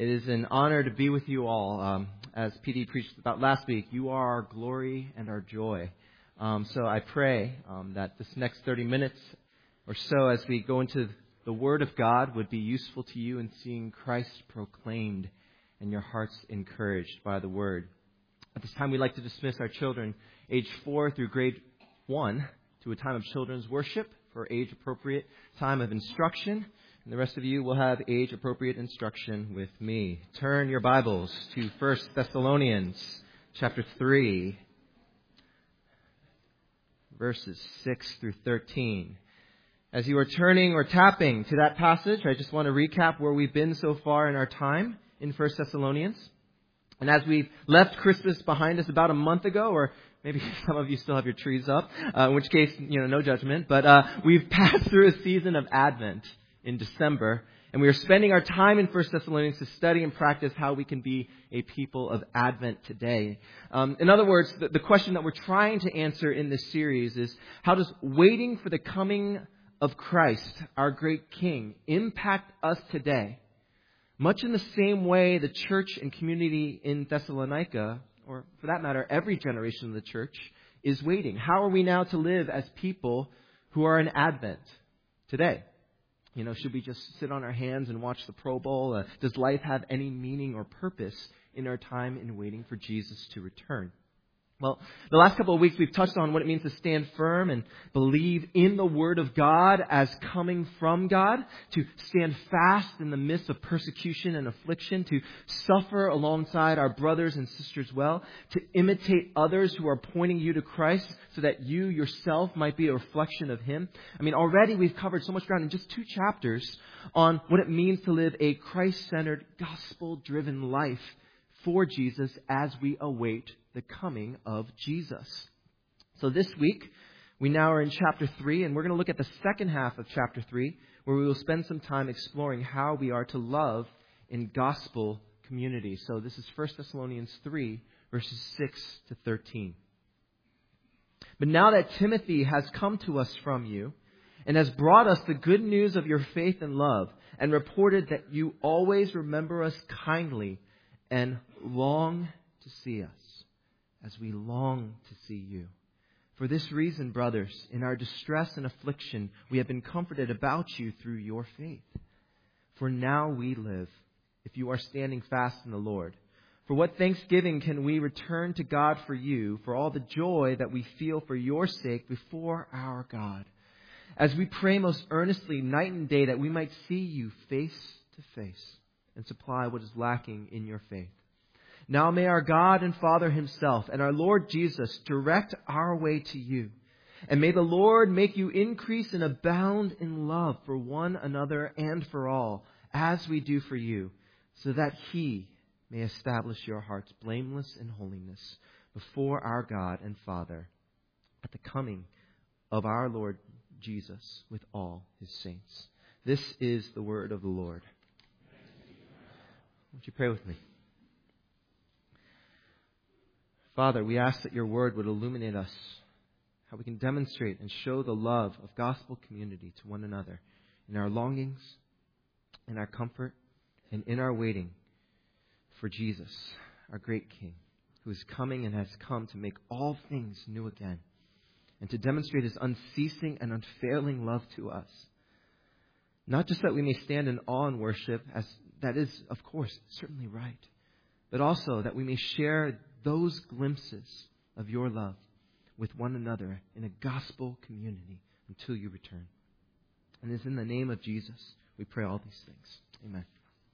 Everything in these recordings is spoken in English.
It is an honor to be with you all. As PD preached about last week, you are our glory and our joy. So I pray that this next 30 minutes or so as we go into the Word of God would be useful to you in seeing Christ proclaimed and your hearts encouraged by the Word. At this time, we'd like to dismiss our children age 4 through grade 1 to a time of children's worship for age-appropriate time of instruction. And the rest of you will have age-appropriate instruction with me. Turn your Bibles to 1 Thessalonians chapter 3, verses 6 through 13. As you are turning or tapping to that passage, I just want to recap where we've been so far in our time in 1 Thessalonians. And as we left Christmas behind us about a month ago, or maybe some of you still have your trees up, in which case, no judgment, but we've passed through a season of Advent in December, and we are spending our time in 1 Thessalonians to study and practice how we can be a people of Advent today. In other words, the question that we're trying to answer in this series is, how does waiting for the coming of Christ, our great King, impact us today? Much in the same way the church and community in Thessalonica, or for that matter, every generation of the church, is waiting. How are we now to live as people who are in Advent today? Should we just sit on our hands and watch the Pro Bowl? Does life have any meaning or purpose in our time in waiting for Jesus to return? Well, the last couple of weeks we've touched on what it means to stand firm and believe in the Word of God as coming from God, to stand fast in the midst of persecution and affliction, to suffer alongside our brothers and sisters well, to imitate others who are pointing you to Christ so that you yourself might be a reflection of Him. Already we've covered so much ground in just 2 chapters on what it means to live a Christ-centered, gospel-driven life for Jesus as we await the coming of Jesus. So this week, we now are in chapter 3, and we're going to look at the second half of chapter 3, where we will spend some time exploring how we are to love in gospel community. So this is 1 Thessalonians 3, verses 6 to 13. But now that Timothy has come to us from you, and has brought us the good news of your faith and love, and reported that you always remember us kindly and long to see us, as we long to see you. For this reason, brothers, in our distress and affliction, we have been comforted about you through your faith. For now we live, if you are standing fast in the Lord. For what thanksgiving can we return to God for you, for all the joy that we feel for your sake before our God, as we pray most earnestly night and day that we might see you face to face and supply what is lacking in your faith. Now may our God and Father Himself and our Lord Jesus direct our way to you. And may the Lord make you increase and abound in love for one another and for all, as we do for you, so that He may establish your hearts blameless in holiness before our God and Father at the coming of our Lord Jesus with all His saints. This is the word of the Lord. Would you pray with me? Father, we ask that your word would illuminate us, how we can demonstrate and show the love of gospel community to one another in our longings, in our comfort, and in our waiting for Jesus, our great King, who is coming and has come to make all things new again, and to demonstrate His unceasing and unfailing love to us. Not just that we may stand in awe and worship, as that is, of course, certainly right, but also that we may share those glimpses of your love with one another in a gospel community until you return. And it's in the name of Jesus we pray all these things.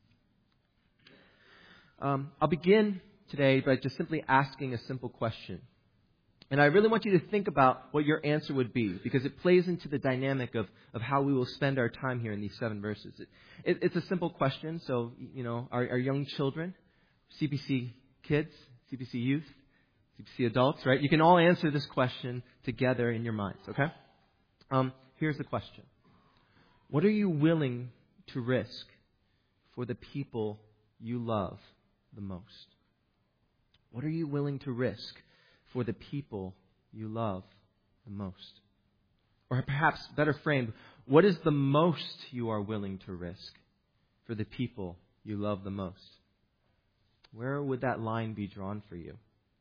Amen. I'll begin today by just simply asking a simple question. And I really want you to think about what your answer would be, because it plays into the dynamic of how we will spend our time here in these 7 verses. It's a simple question. So, our young children, CPC kids, CPC youth, CPC adults, right? You can all answer this question together in your minds, okay? Here's the question. What are you willing to risk for the people you love the most? What are you willing to risk for the people you love the most? Or perhaps better framed, what is the most you are willing to risk for the people you love the most? Where would that line be drawn for you?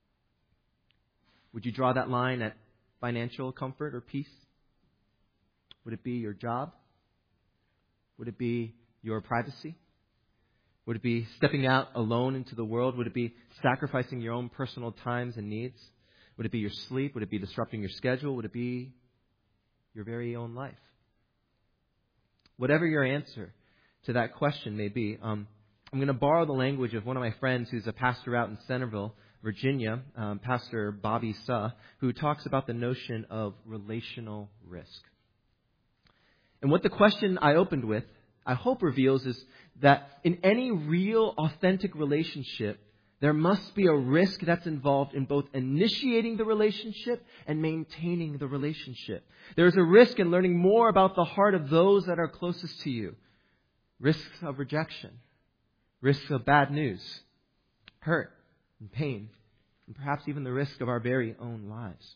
Would you draw that line at financial comfort or peace? Would it be your job? Would it be your privacy? Would it be stepping out alone into the world? Would it be sacrificing your own personal times and needs? Would it be your sleep? Would it be disrupting your schedule? Would it be your very own life? Whatever your answer to that question may be, I'm going to borrow the language of one of my friends who's a pastor out in Centerville, Virginia, Pastor Bobby Suh, who talks about the notion of relational risk. And what the question I opened with, I hope reveals, is that in any real, authentic relationship, there must be a risk that's involved in both initiating the relationship and maintaining the relationship. There's a risk in learning more about the heart of those that are closest to you. Risks of rejection, risks of bad news, hurt and pain, and perhaps even the risk of our very own lives.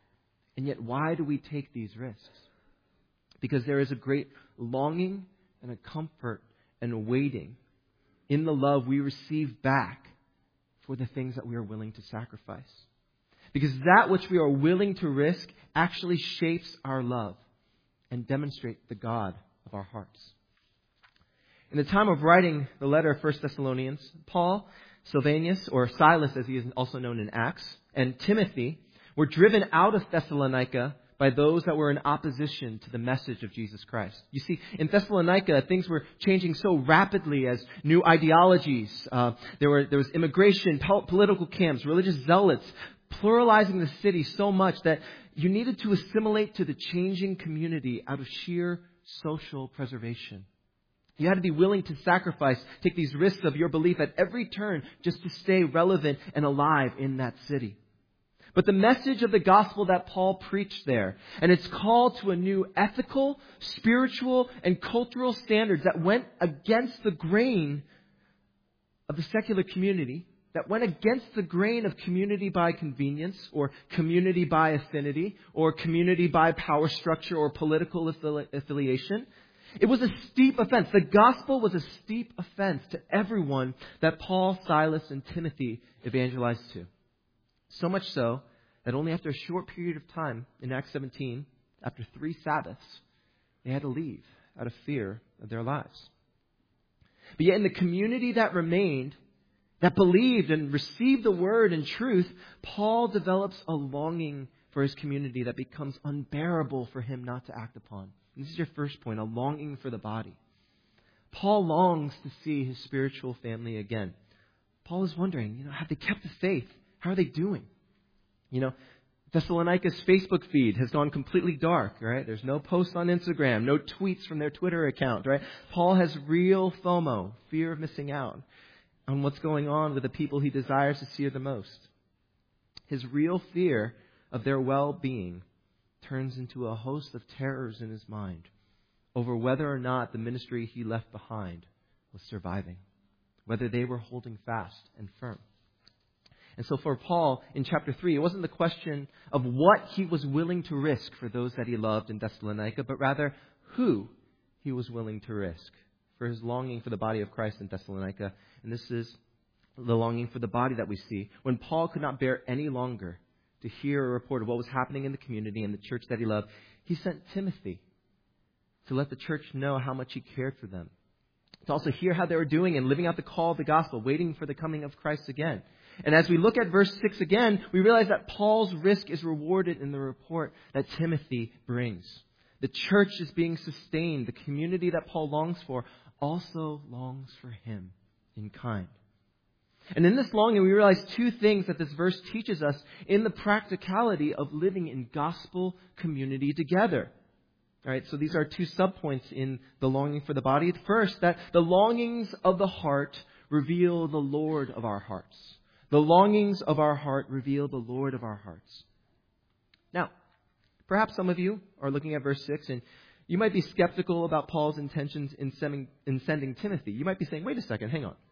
And yet, why do we take these risks? Because there is a great longing and a comfort and a waiting in the love we receive back for the things that we are willing to sacrifice. Because that which we are willing to risk actually shapes our love and demonstrates the God of our hearts. In the time of writing the letter of 1 Thessalonians, Paul, Silvanus, or Silas as he is also known in Acts, and Timothy were driven out of Thessalonica by those that were in opposition to the message of Jesus Christ. You see, in Thessalonica, things were changing so rapidly as new ideologies. There was immigration, political camps, religious zealots, pluralizing the city so much that you needed to assimilate to the changing community out of sheer social preservation. You had to be willing to sacrifice, take these risks of your belief at every turn just to stay relevant and alive in that city. But the message of the gospel that Paul preached there, and its call to a new ethical, spiritual, and cultural standards that went against the grain of the secular community, that went against the grain of community by convenience, or community by affinity, or community by power structure or political affiliation. It was a steep offense. The gospel was a steep offense to everyone that Paul, Silas, and Timothy evangelized to. So much so that only after a short period of time in Acts 17, after 3 Sabbaths, they had to leave out of fear of their lives. But yet in the community that remained, that believed and received the word and truth, Paul develops a longing for his community that becomes unbearable for him not to act upon. And this is your first point, a longing for the body. Paul longs to see his spiritual family again. Paul is wondering, have they kept the faith? How are they doing? Thessalonica's Facebook feed has gone completely dark, right? There's no posts on Instagram, no tweets from their Twitter account, right? Paul has real FOMO, fear of missing out on what's going on with the people he desires to see the most. His real fear of their well-being turns into a host of terrors in his mind over whether or not the ministry he left behind was surviving, whether they were holding fast and firm. And so for Paul, in chapter 3, it wasn't the question of what he was willing to risk for those that he loved in Thessalonica, but rather who he was willing to risk for his longing for the body of Christ in Thessalonica. And this is the longing for the body that we see. When Paul could not bear any longer to hear a report of what was happening in the community and the church that he loved, he sent Timothy to let the church know how much he cared for them, to also hear how they were doing and living out the call of the gospel, waiting for the coming of Christ again. And as we look at verse 6 again, we realize that Paul's risk is rewarded in the report that Timothy brings. The church is being sustained. The community that Paul longs for also longs for him in kind. And in this longing, we realize 2 things that this verse teaches us in the practicality of living in gospel community together. All right, so these are 2 subpoints in the longing for the body. First, that the longings of the heart reveal the Lord of our hearts. The longings of our heart reveal the Lord of our hearts. Now, perhaps some of you are looking at verse 6 and you might be skeptical about Paul's intentions in sending Timothy. You might be saying, wait a second, hang on.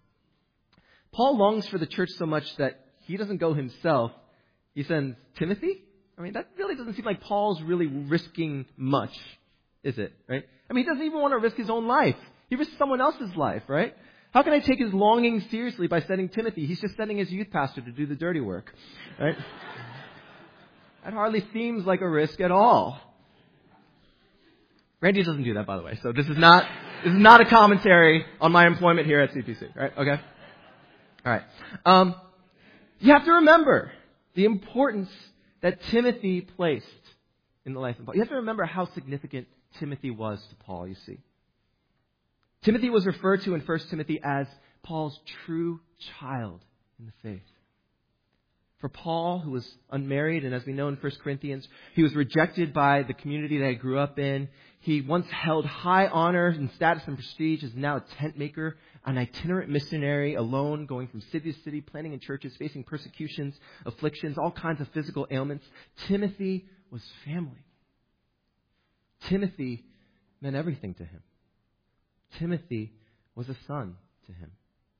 Paul longs for the church so much that he doesn't go himself. He sends Timothy? I mean, that really doesn't seem like Paul's really risking much, is it? Right? I mean, he doesn't even want to risk his own life. He risks someone else's life, right? How can I take his longing seriously by sending Timothy? He's just sending his youth pastor to do the dirty work, right? That hardly seems like a risk at all. Randy doesn't do that, by the way, so this is not a commentary on my employment here at CPC, right? Okay? All right. You have to remember the importance that Timothy placed in the life of Paul. You have to remember how significant Timothy was to Paul, you see. Timothy was referred to in 1 Timothy as Paul's true child in the faith. For Paul, who was unmarried, and as we know in 1 Corinthians, he was rejected by the community that he grew up in. He once held high honor and status and prestige, is now a tent maker, an itinerant missionary, alone, going from city to city, planting in churches, facing persecutions, afflictions, all kinds of physical ailments. Timothy was family. Timothy meant everything to him. Timothy was a son to him.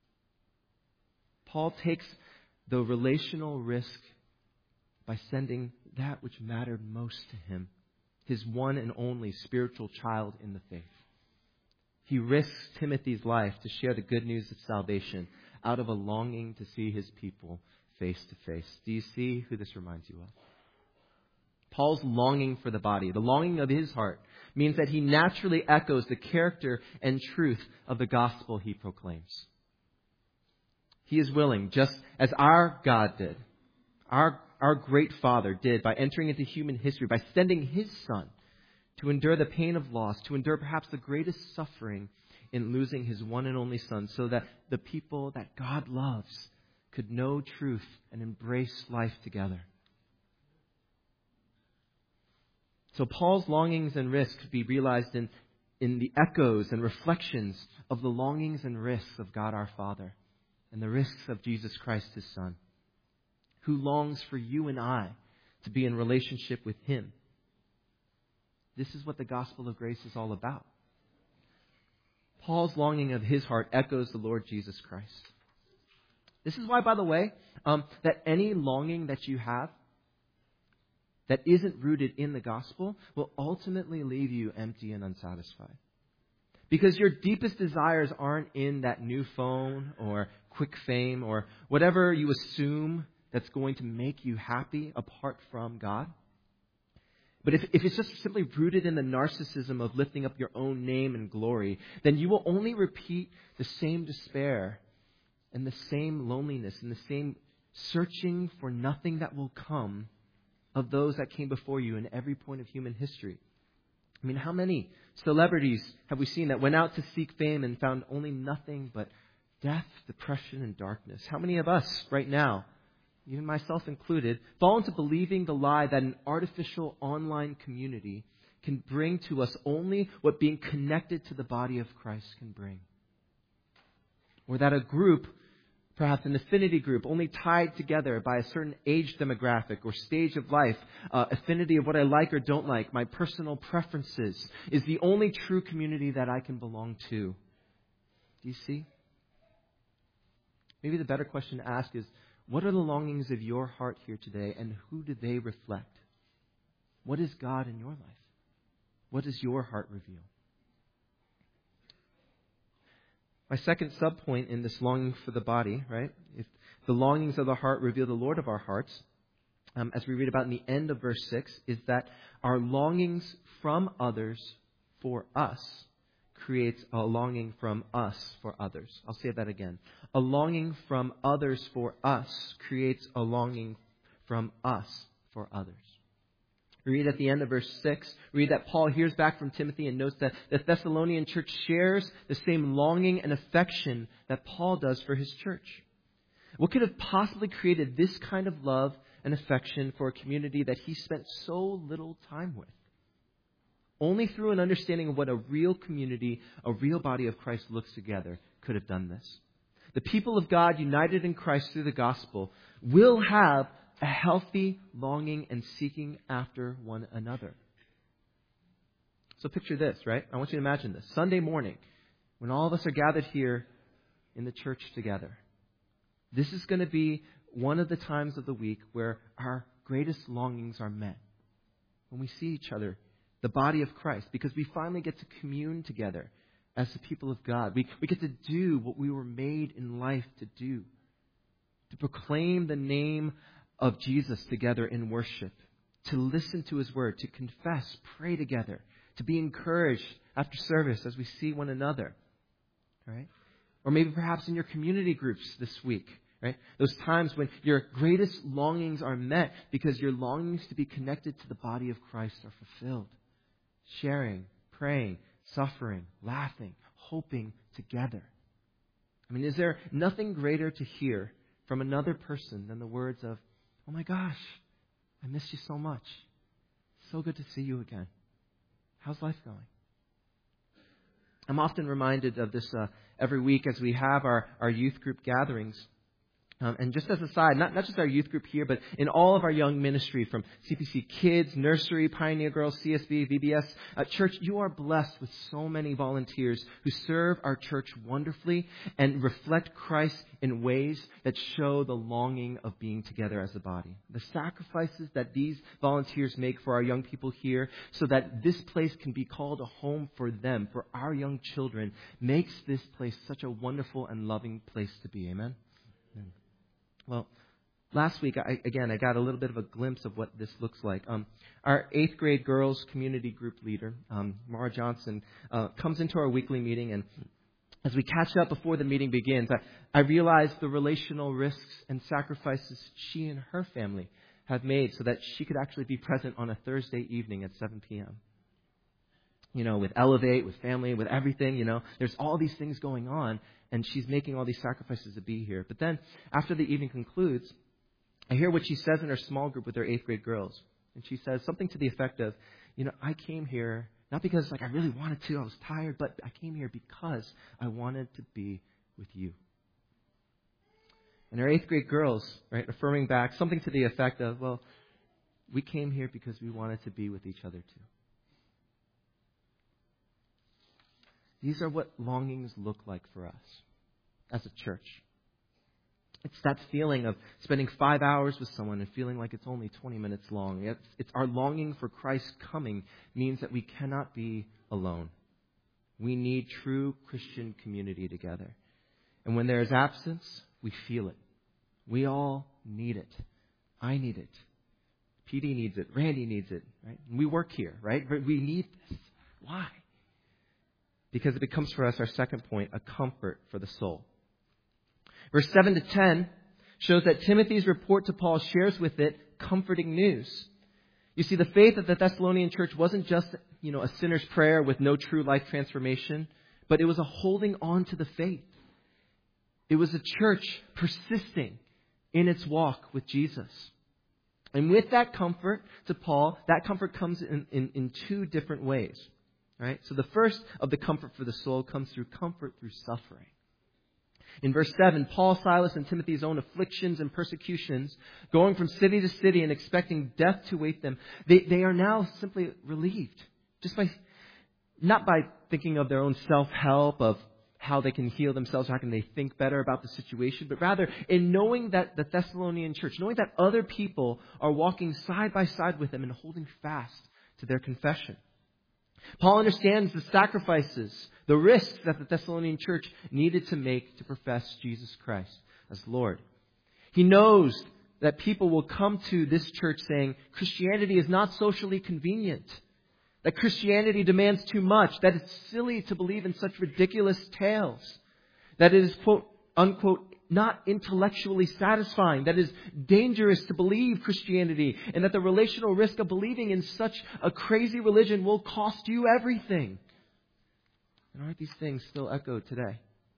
Paul takes the relational risk by sending that which mattered most to him, his one and only spiritual child in the faith. He risks Timothy's life to share the good news of salvation out of a longing to see his people face to face. Do you see who this reminds you of? Paul's longing for the body, the longing of his heart, means that he naturally echoes the character and truth of the gospel he proclaims. He is willing, just as our God did, our great Father did, by entering into human history, by sending his Son to endure the pain of loss, to endure perhaps the greatest suffering in losing his one and only Son, so that the people that God loves could know truth and embrace life together. So Paul's longings and risks could be realized in the echoes and reflections of the longings and risks of God our Father and the risks of Jesus Christ, his Son, who longs for you and I to be in relationship with him. This is what the gospel of grace is all about. Paul's longing of his heart echoes the Lord Jesus Christ. This is why, by the way, that any longing that you have that isn't rooted in the gospel will ultimately leave you empty and unsatisfied. Because your deepest desires aren't in that new phone or quick fame or whatever you assume that's going to make you happy apart from God. But if it's just simply rooted in the narcissism of lifting up your own name and glory, then you will only repeat the same despair and the same loneliness and the same searching for nothing that will come of those that came before you in every point of human history. I mean, how many celebrities have we seen that went out to seek fame and found only nothing but death, depression, and darkness? How many of us right now, even myself included, fall into believing the lie that an artificial online community can bring to us only what being connected to the body of Christ can bring? Or that a group, perhaps an affinity group, only tied together by a certain age demographic or stage of life, affinity of what I like or don't like, my personal preferences, is the only true community that I can belong to. Do you see? Maybe the better question to ask is, what are the longings of your heart here today, and who do they reflect? What is God in your life? What does your heart reveal? My second subpoint in this longing for the body, right? If the longings of the heart reveal the Lord of our hearts, as we read about in the end of verse 6, is that our longings from others for us creates a longing from us for others. I'll say that again. A longing from others for us creates a longing from us for others. We read at the end of verse 6, we read that Paul hears back from Timothy and notes that the Thessalonian church shares the same longing and affection that Paul does for his church. What could have possibly created this kind of love and affection for a community that he spent so little time with? Only through an understanding of what a real community, a real body of Christ looks together could have done this. The people of God united in Christ through the gospel will have a healthy longing and seeking after one another. So picture this, right? I want you to imagine this. Sunday morning, when all of us are gathered here in the church together, this is going to be one of the times of the week where our greatest longings are met. When we see each other, the body of Christ, because we finally get to commune together as the people of God. We get to do what we were made in life to do. To proclaim the name of Jesus together in worship. To listen to His word. To confess. Pray together. To be encouraged after service as we see one another. Right? Or maybe perhaps in your community groups this week. Right? Those times when your greatest longings are met because your longings to be connected to the body of Christ are fulfilled. Sharing, praying, suffering, laughing, hoping together. I mean, is there nothing greater to hear from another person than the words of, "Oh my gosh, I miss you so much. So good to see you again. How's life going?" I'm often reminded of this every week as we have our youth group gatherings. And just as a side, not just our youth group here, but in all of our young ministry, from CPC Kids, Nursery, Pioneer Girls, CSB, VBS, church, you are blessed with so many volunteers who serve our church wonderfully and reflect Christ in ways that show the longing of being together as a body. The sacrifices that these volunteers make for our young people here so that this place can be called a home for them, for our young children, makes this place such a wonderful and loving place to be. Amen? Amen. Well, last week, I got a little bit of a glimpse of what this looks like. Our 8th grade girls community group leader, Mara Johnson, comes into our weekly meeting. And as we catch up before the meeting begins, I realized the relational risks and sacrifices she and her family have made so that she could actually be present on a Thursday evening at 7 p.m. You know, with Elevate, with family, with everything, you know, there's all these things going on. And she's making all these sacrifices to be here. But then, after the evening concludes, I hear what she says in her small group with her 8th grade girls. And she says something to the effect of, you know, I came here, not because I really wanted to, I was tired, but I came here because I wanted to be with you. And her 8th grade girls, right, affirming back something to the effect of, well, we came here because we wanted to be with each other too. These are what longings look like for us as a church. It's that feeling of spending 5 hours with someone and feeling like it's only 20 minutes long. It's our longing for Christ's coming means that we cannot be alone. We need true Christian community together. And when there is absence, we feel it. We all need it. I need it. PD needs it. Randy needs it. Right? And we work here, right? We need this. Why? Because it becomes for us, our second point, a comfort for the soul. Verse 7 to 10 shows that Timothy's report to Paul shares with it comforting news. You see, the faith of the Thessalonian church wasn't just, a sinner's prayer with no true life transformation, but it was a holding on to the faith. It was a church persisting in its walk with Jesus. And with that comfort to Paul, that comfort comes in two different ways. Right? So the first of the comfort for the soul comes through comfort through suffering. In verse 7, Paul, Silas, and Timothy's own afflictions and persecutions, going from city to city and expecting death to await them, they are now simply relieved. Not by thinking of their own self-help, of how they can heal themselves, how can they think better about the situation, but rather in knowing that the Thessalonian church, knowing that other people are walking side by side with them and holding fast to their confession. Paul understands the sacrifices, the risks that the Thessalonian church needed to make to profess Jesus Christ as Lord. He knows that people will come to this church saying Christianity is not socially convenient, that Christianity demands too much, that it's silly to believe in such ridiculous tales, that it is, quote, unquote, not intellectually satisfying, that is dangerous to believe Christianity, and that the relational risk of believing in such a crazy religion will cost you everything. And aren't these things still echoed today?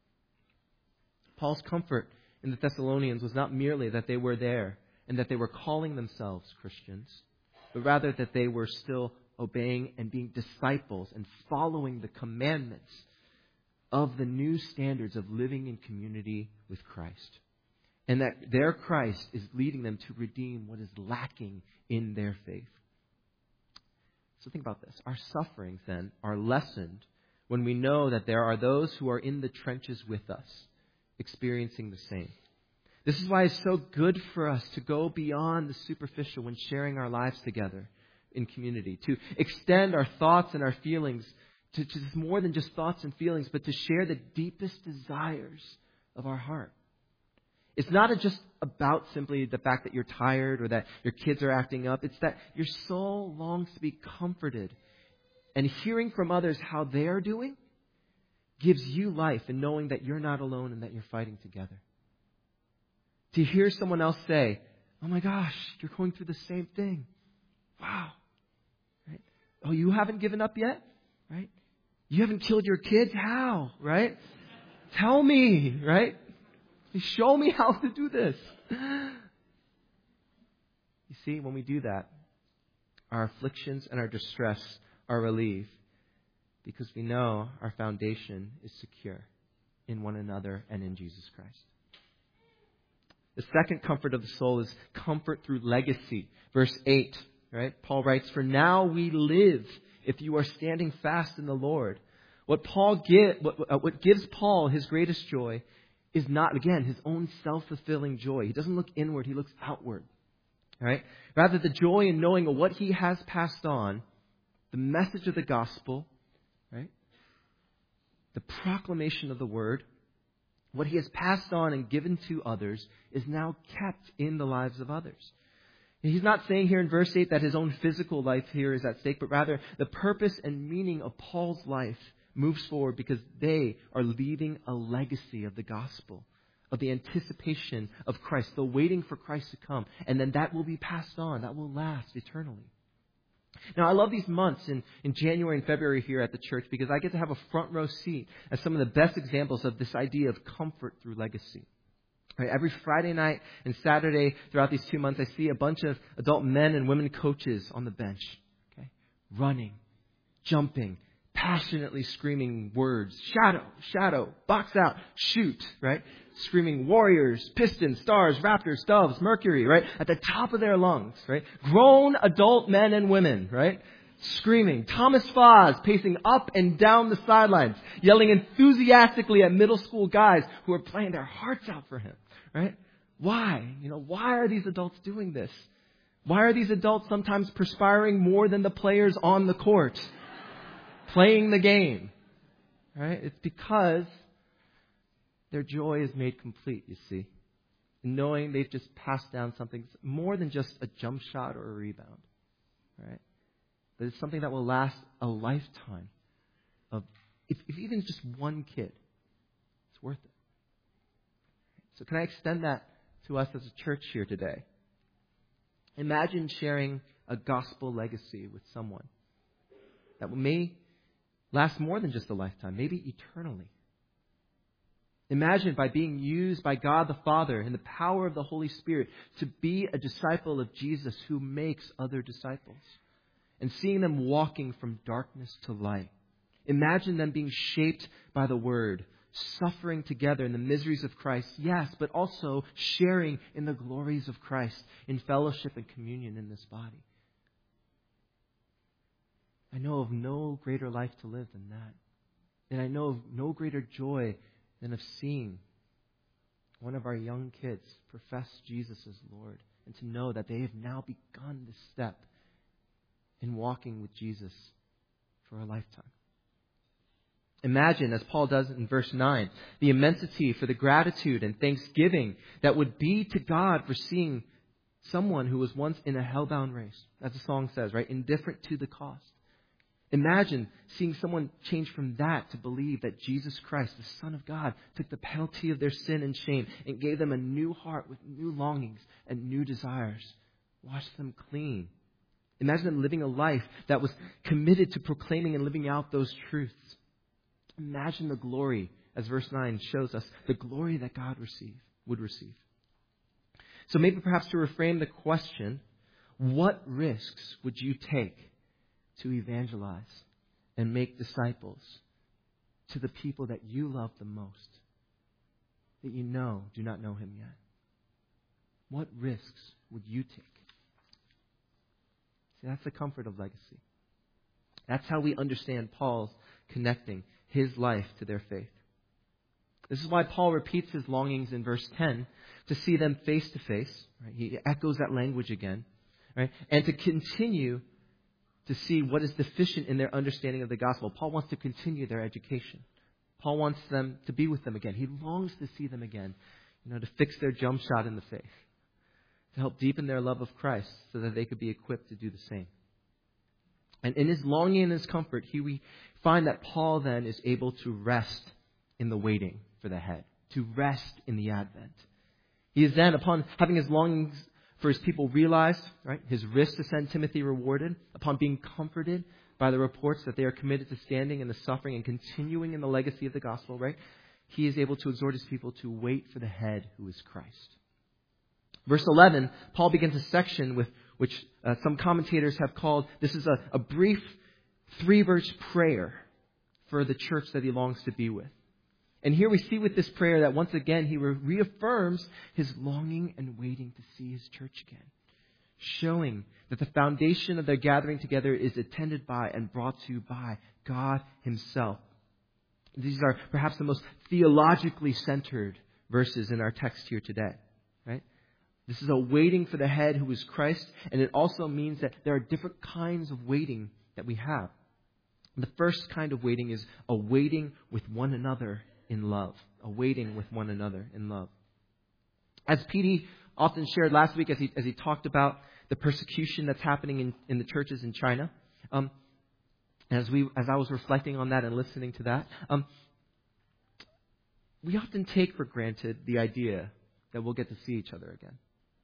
Paul's comfort in the Thessalonians was not merely that they were there and that they were calling themselves Christians, but rather that they were still obeying and being disciples and following the commandments of the new standards of living in community with Christ. And that their Christ is leading them to redeem what is lacking in their faith. So think about this. Our sufferings then are lessened when we know that there are those who are in the trenches with us, experiencing the same. This is why it's so good for us to go beyond the superficial when sharing our lives together in community, to extend our thoughts and our feelings to just more than just thoughts and feelings, but to share the deepest desires of our heart. It's not just about simply the fact that you're tired or that your kids are acting up. It's that your soul longs to be comforted. And hearing from others how they are doing gives you life in knowing that you're not alone and that you're fighting together. To hear someone else say, oh my gosh, you're going through the same thing. Wow. Right? Oh, you haven't given up yet? Right? You haven't killed your kids? How? Right? Tell me, right? Show me how to do this. You see, when we do that, our afflictions and our distress are relieved because we know our foundation is secure in one another and in Jesus Christ. The second comfort of the soul is comfort through legacy. Verse 8, right? Paul writes, "For now we live if you are standing fast in the Lord." What gives Paul his greatest joy is not, again, his own self-fulfilling joy. He doesn't look inward, he looks outward. Right? Rather, the joy in knowing what he has passed on, the message of the gospel, right? The proclamation of the word, what he has passed on and given to others is now kept in the lives of others. And he's not saying here in verse 8 that his own physical life here is at stake, but rather the purpose and meaning of Paul's life moves forward because they are leaving a legacy of the gospel, of the anticipation of Christ, the waiting for Christ to come. And then that will be passed on. That will last eternally. Now, I love these months in January and February here at the church because I get to have a front row seat as some of the best examples of this idea of comfort through legacy. Right, every Friday night and Saturday throughout these 2 months, I see a bunch of adult men and women coaches on the bench, okay, running, jumping, passionately screaming words, shadow, box out, shoot, right? Screaming Warriors, Pistons, Stars, Raptors, Doves, Mercury, right? At the top of their lungs, right? Grown adult men and women, right? Screaming. Thomas Foz pacing up and down the sidelines, yelling enthusiastically at middle school guys who are playing their hearts out for him, right? Why? Why are these adults doing this? Why are these adults sometimes perspiring more than the players on the court? Playing the game, right? It's because their joy is made complete, you see. In knowing they've just passed down something more than just a jump shot or a rebound, right? But it's something that will last a lifetime of, if even just one kid, it's worth it. So can I extend that to us as a church here today? Imagine sharing a gospel legacy with someone that may last more than just a lifetime, maybe eternally. Imagine by being used by God the Father and the power of the Holy Spirit to be a disciple of Jesus who makes other disciples and seeing them walking from darkness to light. Imagine them being shaped by the Word, suffering together in the miseries of Christ, yes, but also sharing in the glories of Christ in fellowship and communion in this body. I know of no greater life to live than that. And I know of no greater joy than of seeing one of our young kids profess Jesus as Lord and to know that they have now begun this step in walking with Jesus for a lifetime. Imagine, as Paul does in verse 9, the immensity for the gratitude and thanksgiving that would be to God for seeing someone who was once in a hellbound race, as the song says, right? Indifferent to the cost. Imagine seeing someone change from that to believe that Jesus Christ, the Son of God, took the penalty of their sin and shame and gave them a new heart with new longings and new desires. Washed them clean. Imagine them living a life that was committed to proclaiming and living out those truths. Imagine the glory, as verse 9 shows us, the glory that God would receive. So maybe perhaps to reframe the question, what risks would you take to evangelize and make disciples to the people that you love the most, that you know do not know Him yet? What risks would you take? See, that's the comfort of legacy. That's how we understand Paul's connecting his life to their faith. This is why Paul repeats his longings in verse 10 to see them face to face. Right? He echoes that language again. Right? And to continue to see what is deficient in their understanding of the gospel. Paul wants to continue their education. Paul wants them to be with them again. He longs to see them again, to fix their jump shot in the faith, to help deepen their love of Christ so that they could be equipped to do the same. And in his longing and his comfort, we find that Paul then is able to rest in the waiting for the head, to rest in the advent. He is then, upon having his longings for his people realized, right, his risk to send Timothy rewarded, upon being comforted by the reports that they are committed to standing in the suffering and continuing in the legacy of the gospel, right, he is able to exhort his people to wait for the head who is Christ. Verse 11, Paul begins a section with which some commentators have called, this is a brief 3-verse prayer for the church that he longs to be with. And here we see with this prayer that once again he reaffirms his longing and waiting to see his church again, showing that the foundation of their gathering together is attended by and brought to by God himself. These are perhaps the most theologically centered verses in our text here today, right? This is a waiting for the head who is Christ, and it also means that there are different kinds of waiting that we have. The first kind of waiting is a waiting with one another in love. A waiting with one another in love. As P.D. often shared last week as he talked about the persecution that's happening in the churches in China, as I was reflecting on that and listening to that, we often take for granted the idea that we'll get to see each other again.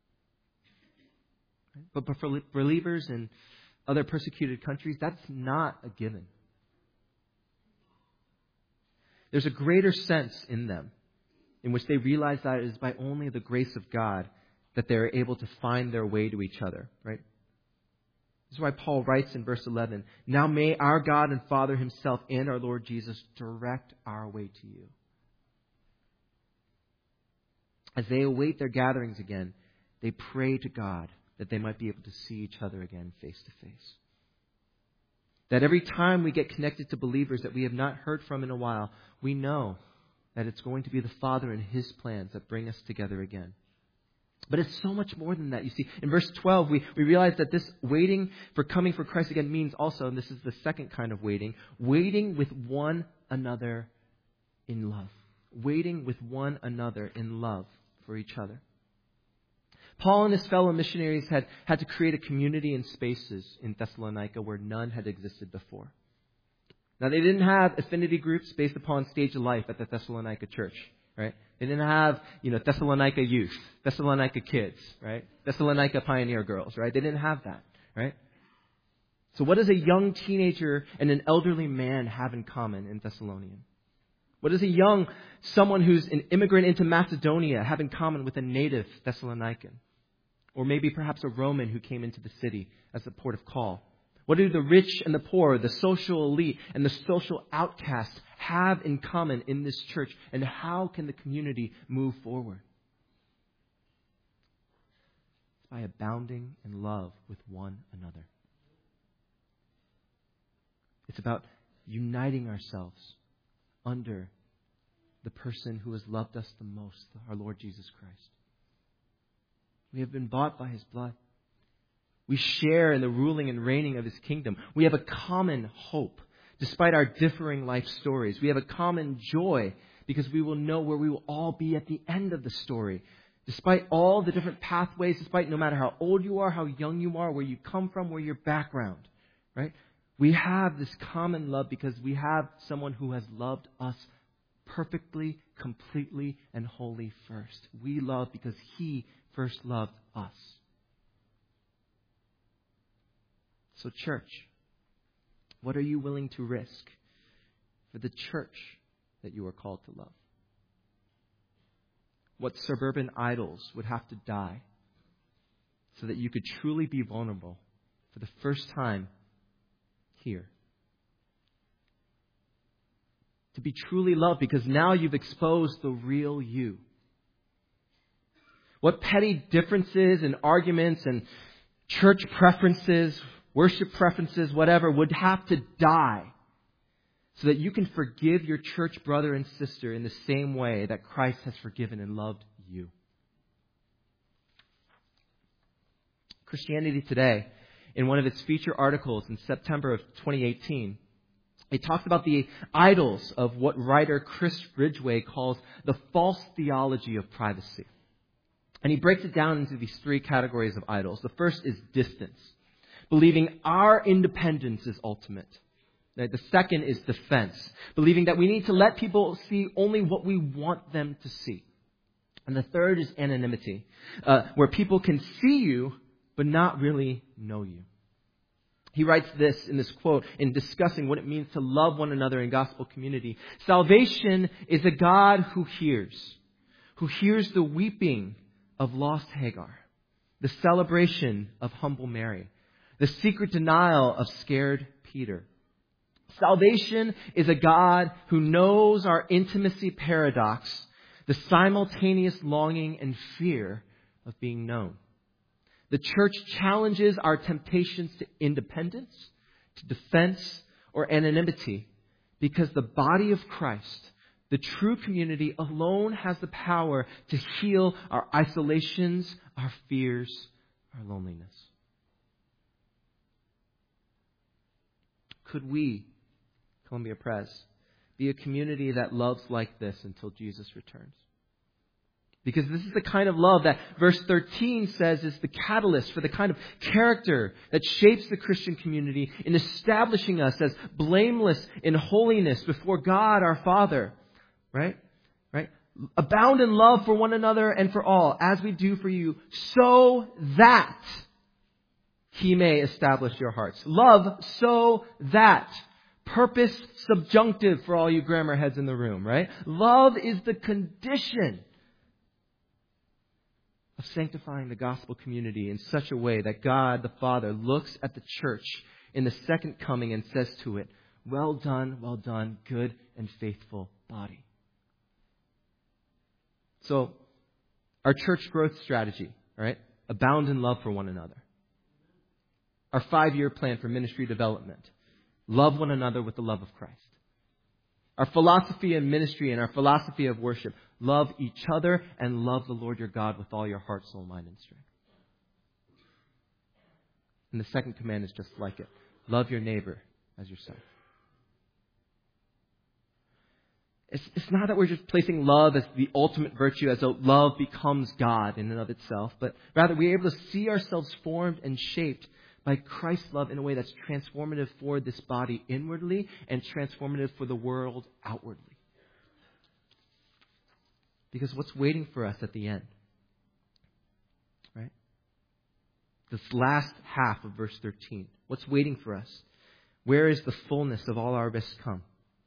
But for believers in other persecuted countries, that's not a given. There's a greater sense in them in which they realize that it is by only the grace of God that they are able to find their way to each other, right? This is why Paul writes in verse 11, "Now may our God and Father himself and our Lord Jesus direct our way to you." As they await their gatherings again, they pray to God that they might be able to see each other again face to face. That every time we get connected to believers that we have not heard from in a while, we know that it's going to be the Father and his plans that bring us together again. But it's so much more than that. You see, in verse 12, we realize that this waiting for coming for Christ again means also, and this is the second kind of waiting with one another in love. Waiting with one another in love for each other. Paul and his fellow missionaries had to create a community and spaces in Thessalonica where none had existed before. Now, they didn't have affinity groups based upon stage of life at the Thessalonica church, right? They didn't have, Thessalonica youth, Thessalonica kids, right? Thessalonica pioneer girls, right? They didn't have that, right? So what does a young teenager and an elderly man have in common in Thessalonian? What does someone who's an immigrant into Macedonia have in common with a native Thessalonican? Or maybe perhaps a Roman who came into the city as a port of call. What do the rich and the poor, the social elite and the social outcasts have in common in this church? And how can the community move forward? It's by abounding in love with one another. It's about uniting ourselves under the person who has loved us the most, our Lord Jesus Christ. We have been bought by his blood. We share in the ruling and reigning of his kingdom. We have a common hope, despite our differing life stories. We have a common joy because we will know where we will all be at the end of the story. Despite all the different pathways, despite no matter how old you are, how young you are, where you come from, where your background, right? We have this common love because we have someone who has loved us perfectly, completely, and wholly first. We love because he first loved us. So church, what are you willing to risk for the church that you are called to love? What suburban idols would have to die so that you could truly be vulnerable for the first time here? To be truly loved because now you've exposed the real you. What petty differences and arguments and church preferences, worship preferences, whatever, would have to die so that you can forgive your church brother and sister in the same way that Christ has forgiven and loved you. Christianity today in one of its feature articles in September of 2018, it talks about the idols of what writer Chris Ridgway calls the false theology of privacy. And he breaks it down into these three categories of idols. The first is distance, believing our independence is ultimate. The second is defense, believing that we need to let people see only what we want them to see. And the third is anonymity, where people can see you but not really know you. He writes this in this quote in discussing what it means to love one another in gospel community. Salvation is a God who hears the weeping of lost Hagar, the celebration of humble Mary, the secret denial of scared Peter. Salvation is a God who knows our intimacy paradox, the simultaneous longing and fear of being known. The church challenges our temptations to independence, to defense, or anonymity, because the body of Christ, the true community, alone has the power to heal our isolations, our fears, our loneliness. Could we, Columbia Pres, be a community that loves like this until Jesus returns? Because this is the kind of love that verse 13 says is the catalyst for the kind of character that shapes the Christian community in establishing us as blameless in holiness before God our Father. Right? Abound in love for one another and for all, as we do for you, so that He may establish your hearts. Love so that. Purpose subjunctive for all you grammar heads in the room, right? Love is the condition of sanctifying the gospel community in such a way that God the Father looks at the church in the second coming and says to it, well done, good and faithful body. So, our church growth strategy, right? Abound in love for one another. Our 5-year plan for ministry development. Love one another with the love of Christ. Our philosophy in ministry and our philosophy of worship. Love each other and love the Lord your God with all your heart, soul, mind, and strength. And the second command is just like it. Love your neighbor as yourself. It's not that we're just placing love as the ultimate virtue, as though love becomes God in and of itself, but rather we're able to see ourselves formed and shaped by Christ's love in a way that's transformative for this body inwardly and transformative for the world outwardly. Because what's waiting for us at the end? Right? This last half of verse 13. What's waiting for us? Where is the fullness of all our best come?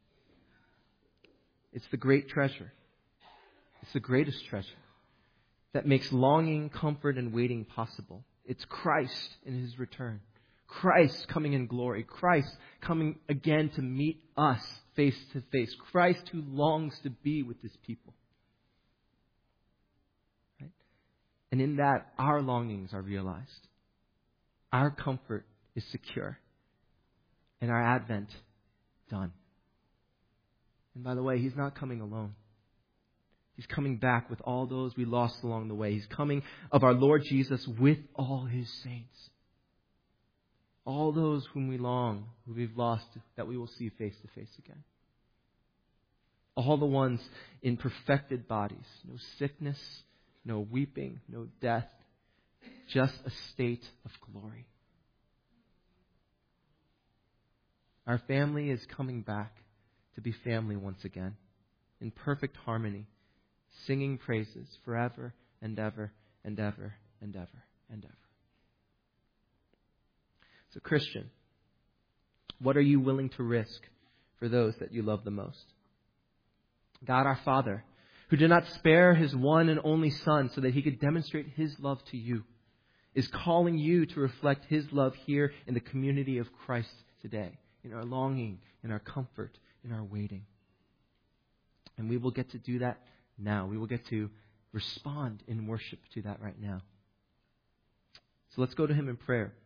It's the great treasure. It's the greatest treasure that makes longing, comfort, and waiting possible. It's Christ in His return. Christ coming in glory. Christ coming again to meet us face to face. Christ who longs to be with His people. Right? And in that, our longings are realized. Our comfort is secure. And our advent done. And by the way, He's not coming alone. He's coming back with all those we lost along the way. He's coming of our Lord Jesus with all His saints. All those whom we long, who we've lost, that we will see face to face again. All the ones in perfected bodies. No sickness, no weeping, no death. Just a state of glory. Our family is coming back to be family once again. In perfect harmony. Singing praises forever and ever and ever and ever and ever. So Christian, what are you willing to risk for those that you love the most? God our Father, who did not spare His one and only Son so that He could demonstrate His love to you, is calling you to reflect His love here in the community of Christ today, in our longing, in our comfort, in our waiting. And we will get to do that now. We will get to respond in worship to that right now. So let's go to Him in prayer.